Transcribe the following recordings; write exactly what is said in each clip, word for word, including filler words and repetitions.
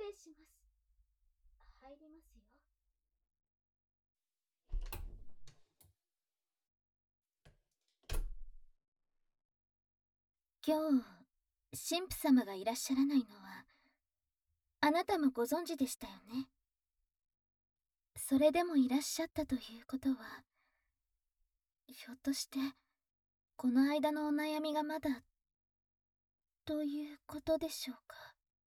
礼します。入りますよ。今日、神父様がいらっしゃらないのは、あなたもご存知でしたよね。それでもいらっしゃったということは、ひょっとして、この間のお悩みがまだ、ということでしょうか。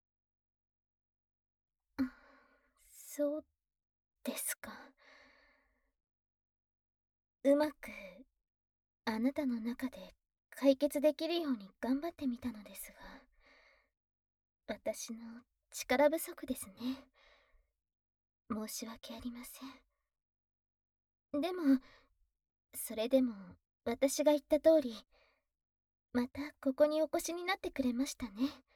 うん、そうですか。うまく、あなたの中で解決できるように頑張ってみたのですが、私の力不足ですね。申し訳ありません。でも、それでも私が言った通り、またここにお越しになってくれましたね。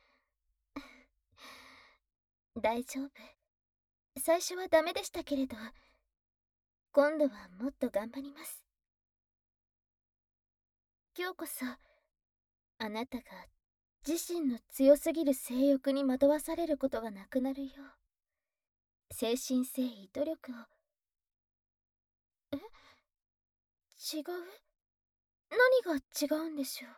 大丈夫。最初はダメでしたけれど、今度はもっと頑張ります。今日こそ、あなたが自身の強すぎる性欲に惑わされることがなくなるよう、精神誠意努力を。え？違う？何が違うんでしょ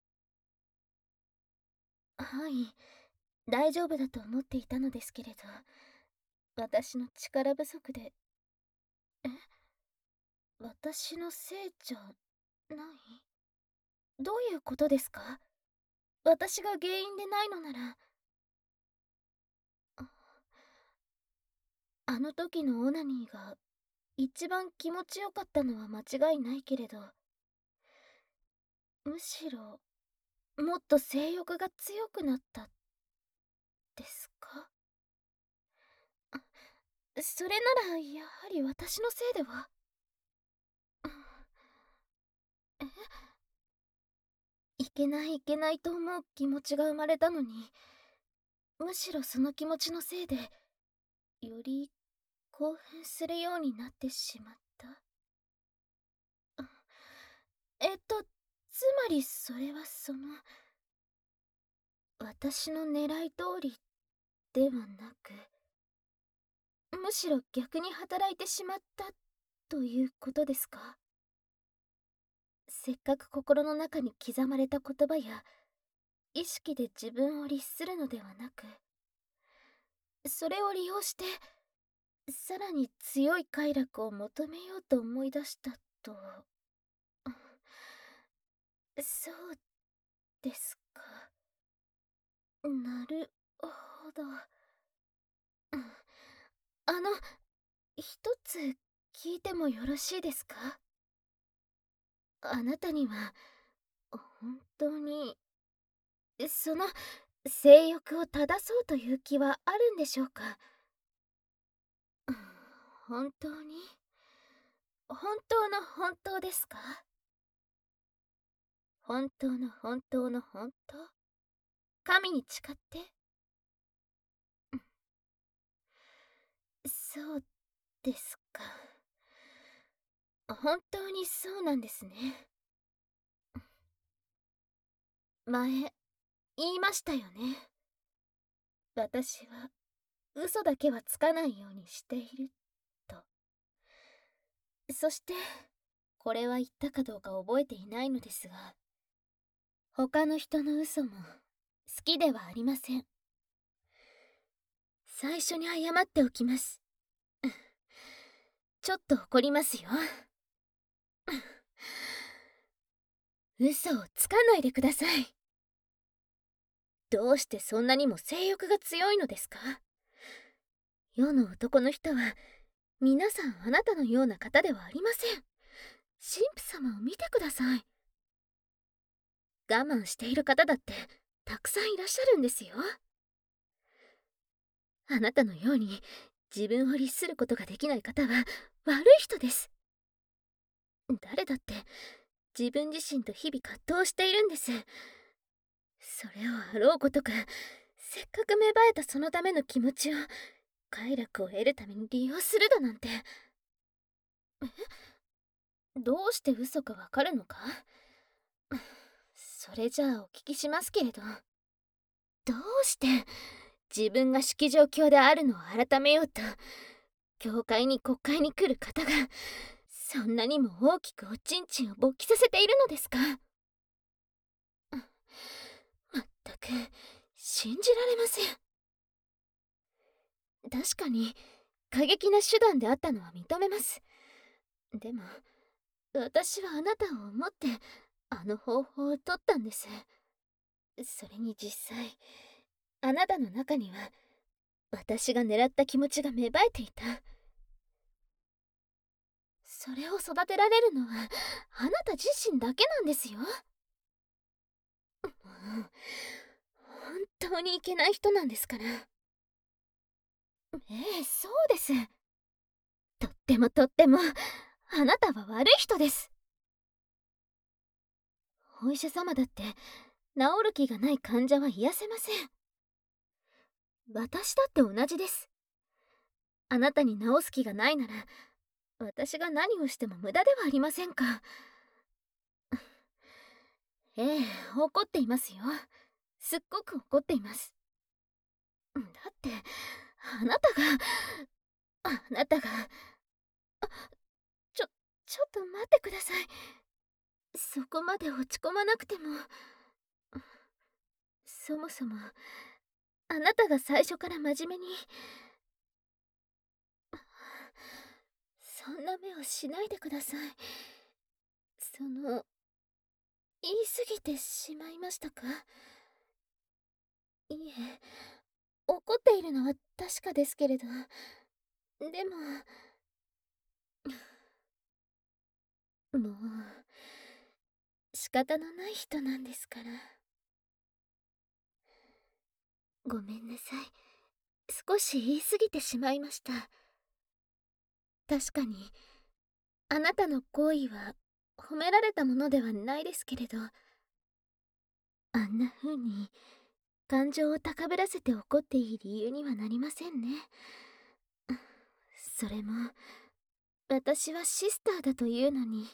う？はい、大丈夫だと思っていたのですけれど、私の力不足で。え？私のせいじゃない？どういうことですか？私が原因でないのなら。ああの時のオナニーが一番気持ちよかったのは間違いないけれど、むしろもっと性欲が強くなったですか？あ、それならやはり私のせいでは。え？いけないいけないと思う気持ちが生まれたのに、むしろその気持ちのせいでより興奮するようになってしまった。えっとつまりそれはその、私の狙い通りではなく、むしろ逆に働いてしまったということですか？せっかく心の中に刻まれた言葉や意識で自分を律するのではなく、それを利用してさらに強い快楽を求めようと思い出したと。そうですか。なるほど。あの、一つ聞いてもよろしいですか？あなたには本当にその性欲を正そうという気はあるんでしょうか？うん、本当に本当の本当ですか？本当の本当の本当？神に誓って。そうですか。本当にそうなんですね。前言いましたよね。私は嘘だけはつかないようにしていると。そしてこれは言ったかどうか覚えていないのですが、他の人の嘘も好きではありません。最初に謝っておきます。ちょっと怒りますよ。嘘をつかないでください。どうしてそんなにも性欲が強いのですか？世の男の人は皆さんあなたのような方ではありません。神父様を見てください。我慢している方だってたくさんいらっしゃるんですよ。あなたのように自分を律することができない方は悪い人です。誰だって自分自身と日々葛藤しているんです。それをあろうことか、せっかく芽生えたそのための気持ちを快楽を得るために利用するだなんて。え？どうして嘘かわかるのか？それじゃあお聞きしますけれど、どうして自分が式状況であるのを改めようと教会に国会に来る方がそんなにも大きくおちんちんを勃起させているのですか。まったく信じられません。確かに過激な手段であったのは認めます。でも私はあなたを思ってあの方法を取ったんです。それに実際あなたの中には私が狙った気持ちが芽生えていた。それを育てられるのはあなた自身だけなんですよ。もう本当にいけない人なんですから。ええ、そうです。とってもとってもあなたは悪い人です。お医者様だって治る気がない患者は癒せません。私だって同じです。あなたに治す気がないなら私が何をしても無駄ではありませんか。ええ、怒っていますよ。すっごく怒っています。だってあなたがあなたがちょちょっと待ってください。そこまで落ち込まなくても。そもそもあなたが最初から真面目にそんな目をしないでください。その言い過ぎてしまいましたか。いえ、怒っているのは確かですけれど、でももう仕方のない人なんですから。ごめんなさい、少し言い過ぎてしまいました。確かにあなたの行為は褒められたものではないですけれど、あんな風に感情を高ぶらせて怒っていい理由にはなりませんね。それも私はシスターだというのに。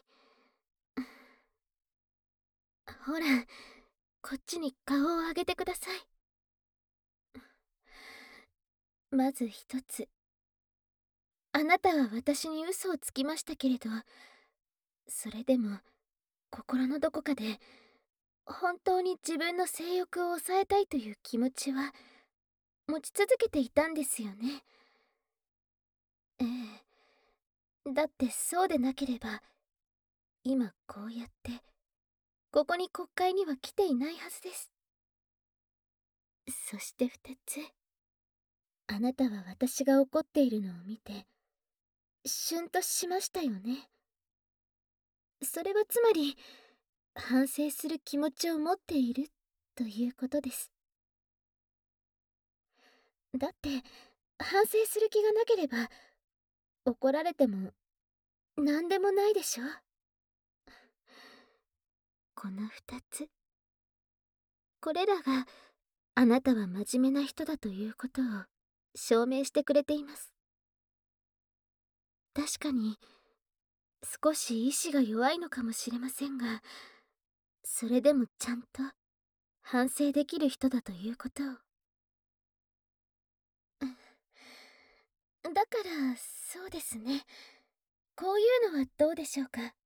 ほら、こっちに顔を上げてください。まず一つ、あなたは私に嘘をつきましたけれど、それでも心のどこかで本当に自分の性欲を抑えたいという気持ちは持ち続けていたんですよね。ええ、だってそうでなければ今こうやってここに国会には来ていないはずです。そして二つ、あなたは私が怒っているのを見てシュンとしましたよね。それはつまり反省する気持ちを持っているということです。だって反省する気がなければ怒られても何でもないでしょ。この二つ、これらがあなたは真面目な人だということを証明してくれています。確かに少し意志が弱いのかもしれませんが、それでもちゃんと反省できる人だということを。だからそうですね、こういうのはどうでしょうか。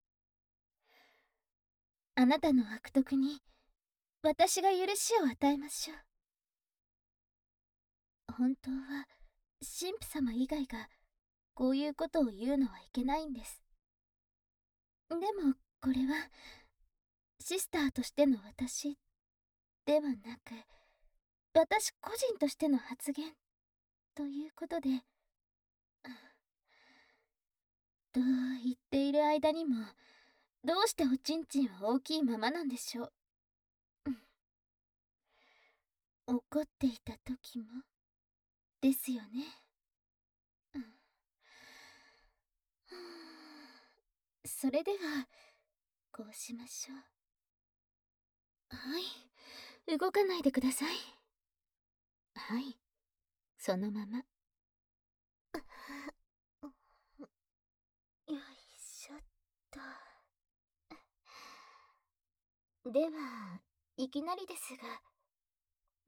あなたの悪徳に私が許しを与えましょう。本当は神父様以外がこういうことを言うのはいけないんです。でもこれはシスターとしての私ではなく、私個人としての発言ということで、と言っている間にもどうしておちんちんは大きいままなんでしょう。怒っていた時もですよね。それではこうしましょう。はい、動かないでください。はい、そのまま。よいしょっと。ではいきなりですが、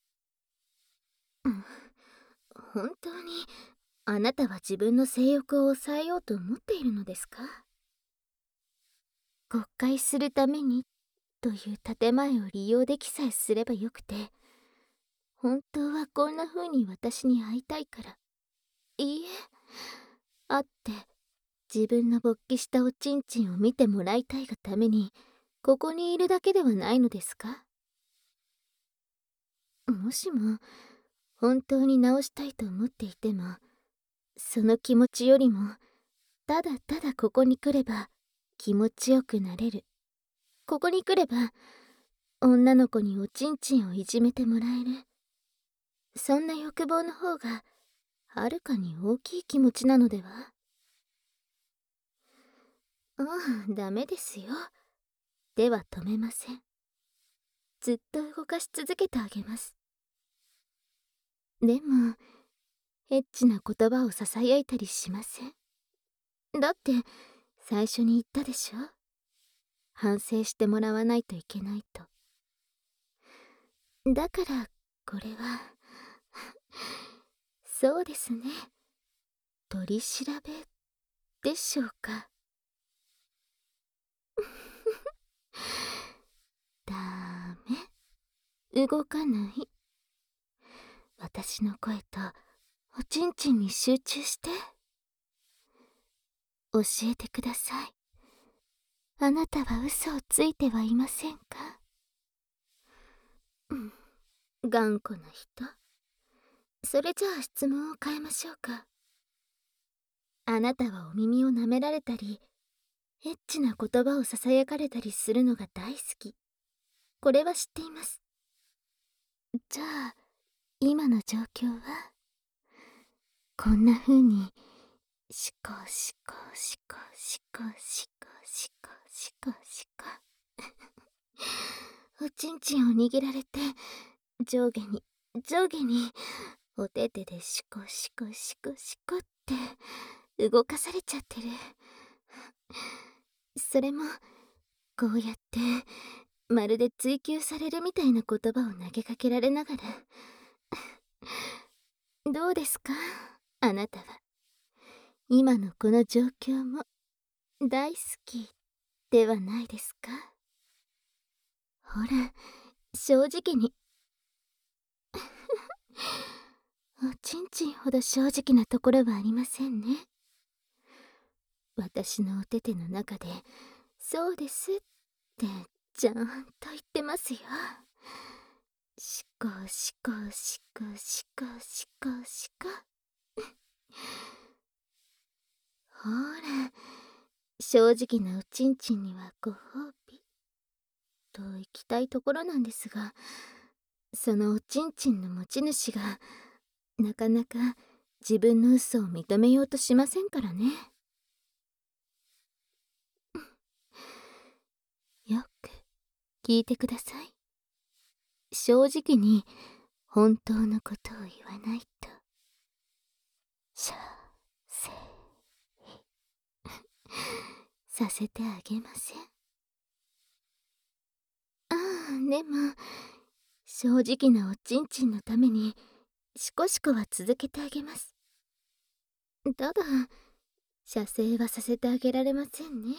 本当にあなたは自分の性欲を抑えようと思っているのですか？誤解するためにという建前を利用できさえすればよくて、本当はこんな風に私に会いたいから、いいえ、会って自分の勃起したおちんちんを見てもらいたいがためにここにいるだけではないのですか？もしも本当に直したいと思っていても、その気持ちよりもただただここに来れば気持ちよくなれる、ここに来れば女の子におちんちんをいじめてもらえる、そんな欲望の方がはるかに大きい気持ちなのでは？ああ、ダメですよ。では止めません。ずっと動かし続けてあげます。でもエッチな言葉をささやいたりしません。だって最初に言ったでしょ、反省してもらわないといけないと。だからこれはそうですね、取り調べでしょうか。ダメ、動かない。私の声とおちんちんに集中して。教えてください。あなたは嘘をついてはいませんか？うん、頑固な人。それじゃあ質問を変えましょうか。あなたはお耳を舐められたり、エッチな言葉をささやかれたりするのが大好き。これは知っています。じゃあ、今の状況はこんな風にシコシコシコシコシコシコシコシコおちんちんを握られて、上下に上下にお手手でシコシコシコシコって動かされちゃってる。それもこうやってまるで追求されるみたいな言葉を投げかけられながらどうですか、あなたは。今のこの状況も大好きではないですか？ほら、正直におちんちんほど正直なところはありませんね。私のお手手の中でそうですってちゃんと言ってますよ。シコシコシコシコシコシコほら、正直なおちんちんにはご褒美といきたいところなんですが、そのおちんちんの持ち主がなかなか自分の嘘を認めようとしませんからね。よく聞いてください。正直に本当のことを言わないと射精させてあげません。ああ、でも正直なおちんちんのためにシコシコは続けてあげます。ただ射精はさせてあげられませんね。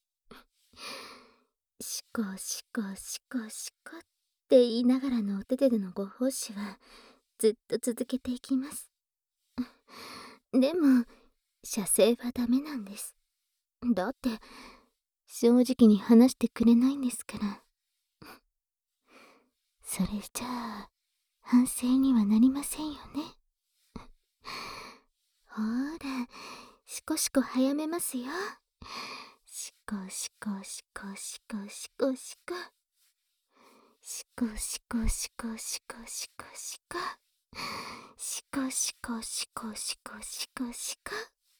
シコシコシコシコって言いながらのお手手でのご奉仕はずっと続けていきます。でも射精はダメなんです。だって正直に話してくれないんですから。それじゃあ反省にはなりませんよね。ほら、シコシコ早めますよ。シコシコシコシコシコシコシコシコシコシコシコシコシコシコシコシコシコシコ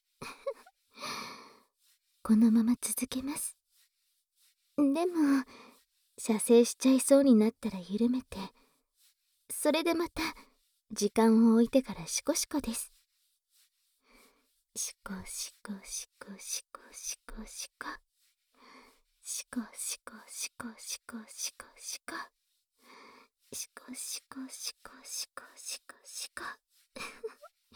このまま続けます。でも射精しちゃいそうになったら緩めて、それでまた時間を置いてからシコシコです。シコシコシコシコシコシコシコシコシコシコシコシコシコシコシコシコシコシコ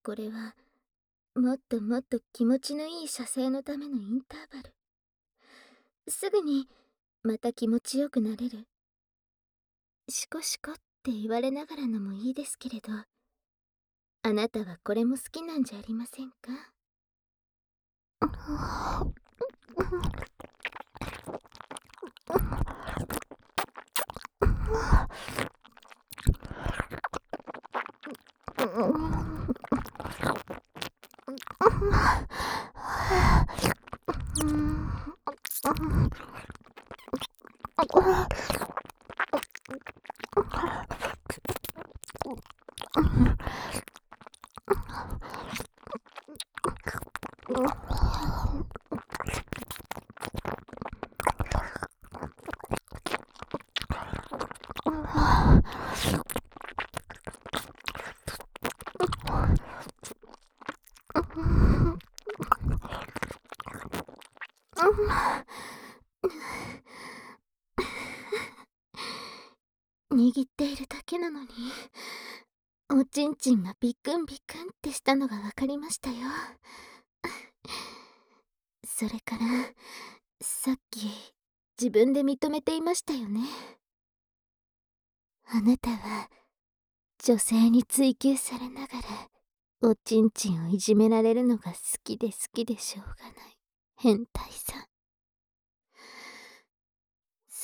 これはもっともっと気持ちのいい射精のためのインターバル。すぐにまた気持ちよくなれる。シコシコって言われながらのもいいですけれど、あなたはこれも好きなんじゃありませんか？握っているだけなのに、おちんちんがビクンビクンってしたのがわかりましたよ。それからさっき自分で認めていましたよね。あなたは女性に追求されながらおちんちんをいじめられるのが好きで好きでしょうがない変態さん。そう、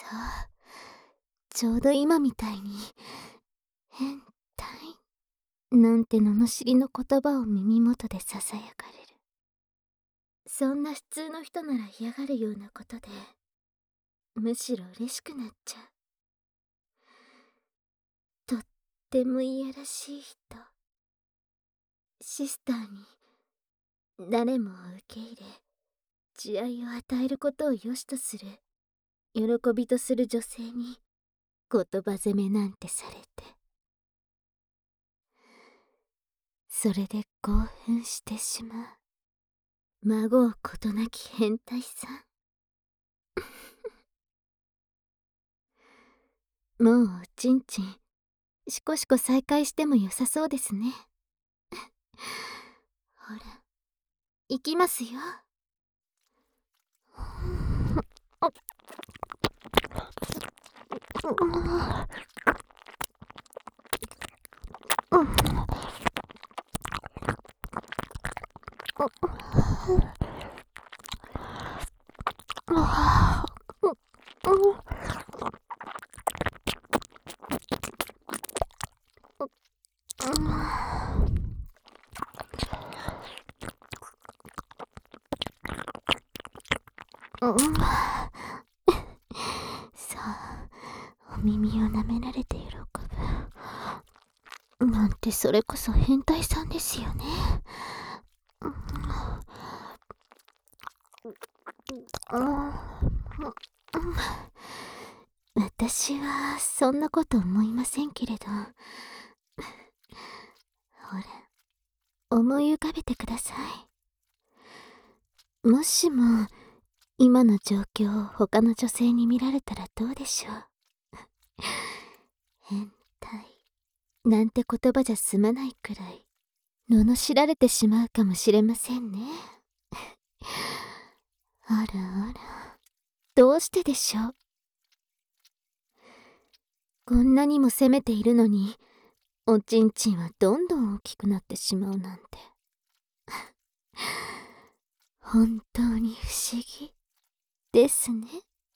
ちょうど今みたいに変態なんて罵りの言葉を耳元でささやかれる。そんな普通の人なら嫌がるようなことで、むしろ嬉しくなっちゃう。とってもいやらしい人。シスターに誰もを受け入れ、慈愛を与えることを良しとする、喜びとする女性に言葉責めなんてされて、それで興奮してしまう孫うことなき変態さん。もうおちんちんしこしこ再開しても良さそうですね。ほら行きますよ。さあ、お耳を舐められて喜ぶなんて、それこそ変態さんですよね。私はそんなこと思いませんけれど、ほら思い浮かべてください。もしも今の状況を他の女性に見られたらどうでしょう。変態なんて言葉じゃ済まないくらい罵られてしまうかもしれませんね。あらあら、どうしてでしょう。こんなにも責めているのにおちんちんはどんどん大きくなってしまうなんて本当に不思議ですね。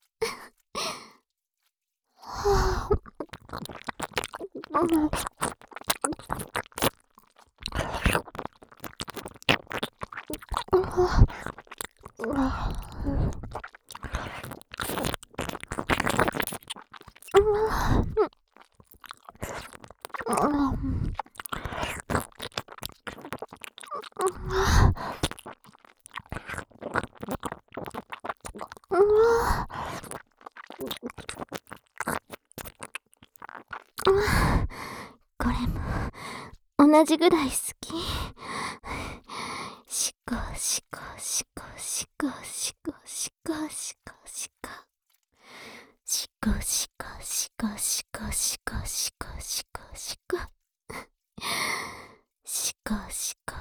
これも同じぐらい好き。しこしこしこしこしこしこしこしこしこしこしこしこしこしこしこしこしこしこしこ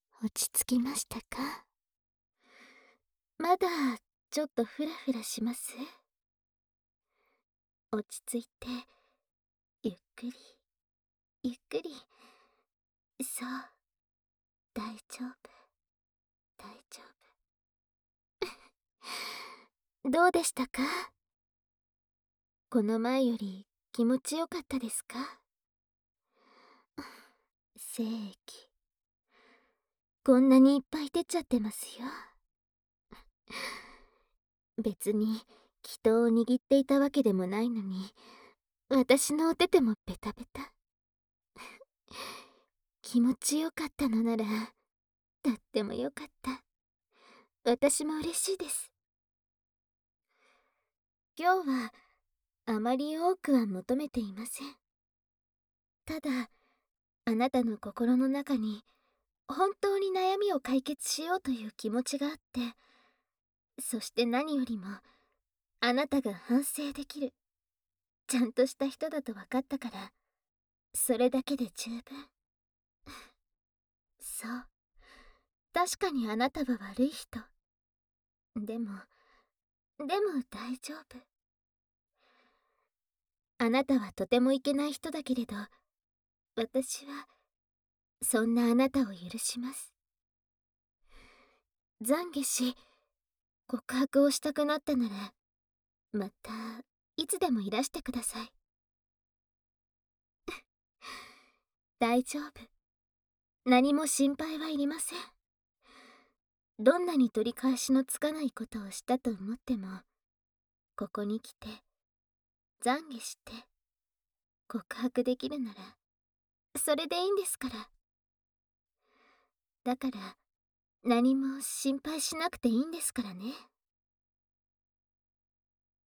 ましたか？まだちょっとフラフラします？落ち着いて、ゆっくりゆっくり。そう、大丈夫大丈夫。どうでしたか？この前より気持ちよかったですか？精液、こんなにいっぱい出ちゃってますよ。別に人を握っていたわけでもないのに、私のお手手もベタベタ。気持ちよかったのなら、とってもよかった。私も嬉しいです。今日はあまり多くは求めていません。ただ、あなたの心の中に本当に悩みを解決しようという気持ちがあって、そして何よりもあなたが反省できる、ちゃんとした人だと分かったから、それだけで十分。そう、確かにあなたは悪い人。でもでも大丈夫。あなたはとてもいけない人だけれど、私はそんなあなたを許します。懺悔し告白をしたくなったなら、またいつでもいらしてください。大丈夫。何も心配はいりません。どんなに取り返しのつかないことをしたと思っても、ここに来て懺悔して告白できるなら、それでいいんですから。だから何も心配しなくていいんですからね。